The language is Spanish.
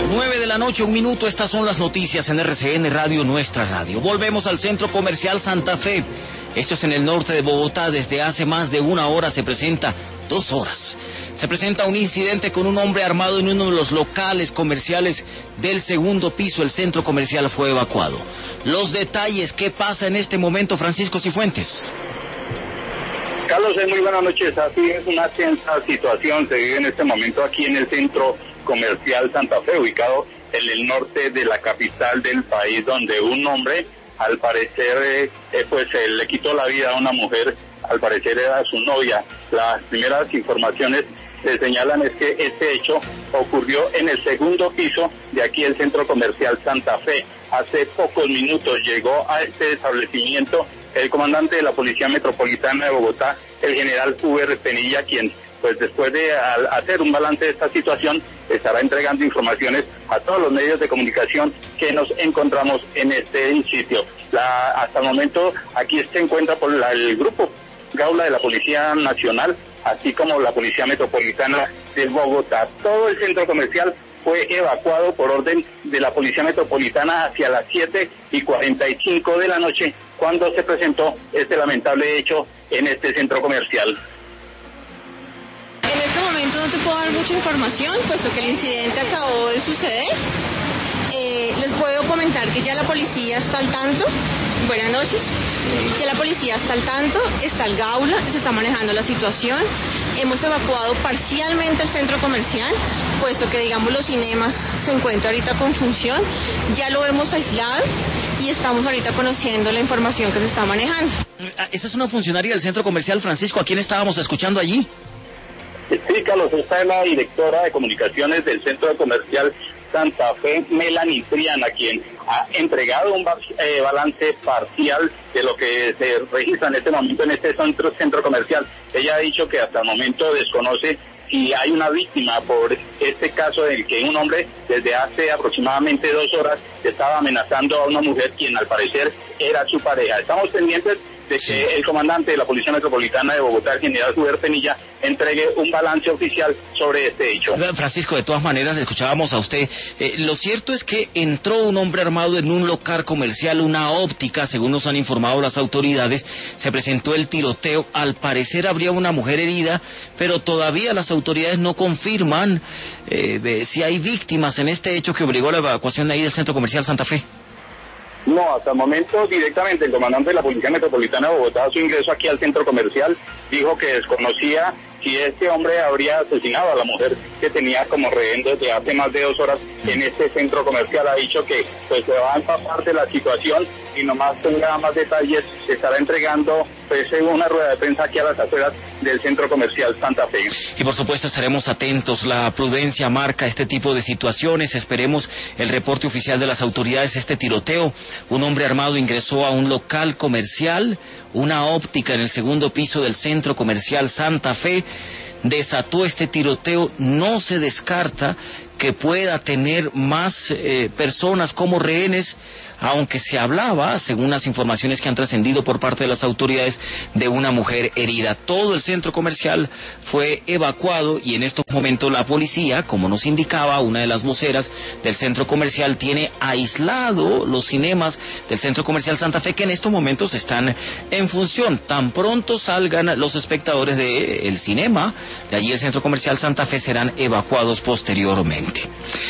9:01 p.m, estas son las noticias en RCN Radio, nuestra radio. Volvemos al Centro Comercial Santa Fe. Esto es en el norte de Bogotá. Desde hace más de 1 hora se presenta, 2 horas. Se presenta un incidente con un hombre armado en uno de los locales comerciales del segundo piso. El centro comercial fue evacuado. Los detalles, ¿qué pasa en este momento, Francisco Cifuentes? Carlos, muy buenas noches. Así es, una tensa situación se vive en este momento aquí en el Centro Comercial Santa Fe, ubicado en el norte de la capital del país, donde un hombre, al parecer, le quitó la vida a una mujer, al parecer era su novia. Las primeras informaciones se señalan es que este hecho ocurrió en el segundo piso de aquí el Centro Comercial Santa Fe. Hace pocos minutos llegó a este establecimiento el comandante de la Policía Metropolitana de Bogotá, el general Uber Penilla, quien pues después de hacer un balance de esta situación, estará entregando informaciones a todos los medios de comunicación que nos encontramos en este sitio. Hasta el momento aquí se encuentra por el grupo Gaula de la Policía Nacional, así como la Policía Metropolitana de Bogotá. Todo el centro comercial fue evacuado por orden de la Policía Metropolitana hacia las 7:45 de la noche, cuando se presentó este lamentable hecho en este centro comercial. En este momento no te puedo dar mucha información, puesto que el incidente acabó de suceder. Les puedo comentar que ya la policía está al tanto. Buenas noches. Ya la policía está al tanto, está el Gaula, se está manejando la situación. Hemos evacuado parcialmente el centro comercial, puesto que, digamos, los cinemas se encuentran ahorita con función. Ya lo hemos aislado y estamos ahorita conociendo la información que se está manejando. Esa es una funcionaria del centro comercial, Francisco. ¿A quién estábamos escuchando allí? Sí, Carlos, esta es la directora de comunicaciones del Centro Comercial Santa Fe, Melanie Triana, quien ha entregado un balance parcial de lo que se registra en este momento en este centro comercial. Ella ha dicho que hasta el momento desconoce si hay una víctima por este caso en el que un hombre desde hace aproximadamente 2 horas estaba amenazando a una mujer quien al parecer era su pareja. Estamos pendientes de que el comandante de la Policía Metropolitana de Bogotá, el general Uber Penilla, entregue un balance oficial sobre este hecho. Francisco, de todas maneras, le escuchábamos a usted. Lo cierto es que entró un hombre armado en un local comercial, una óptica, según nos han informado las autoridades. Se presentó el tiroteo. Al parecer habría una mujer herida, pero todavía las autoridades no confirman si hay víctimas en este hecho que obligó a la evacuación de ahí del Centro Comercial Santa Fe. No, hasta el momento directamente el comandante de la Policía Metropolitana de Bogotá, a su ingreso aquí al centro comercial, dijo que desconocía si este hombre habría asesinado a la mujer que tenía como rehén desde hace más de 2 horas en este centro comercial. Ha dicho que pues se va a empapar de la situación y nomás tenga más detalles, se estará entregando pues una rueda de prensa aquí a las afueras del centro comercial Santa Fe. Y por supuesto estaremos atentos. La prudencia marca este tipo de situaciones. Esperemos el reporte oficial de las autoridades. Este tiroteo, un hombre armado ingresó a un local comercial, una óptica en el segundo piso del centro comercial Santa Fe, desató este tiroteo. No se descarta que pueda tener más personas como rehenes, aunque se hablaba, según las informaciones que han trascendido por parte de las autoridades, de una mujer herida. Todo el centro comercial fue evacuado y en estos momentos la policía, como nos indicaba una de las voceras del centro comercial, tiene aislado los cinemas del centro comercial Santa Fe, que en estos momentos están en función. Tan pronto salgan los espectadores del cinema de allí el centro comercial Santa Fe, serán evacuados posteriormente.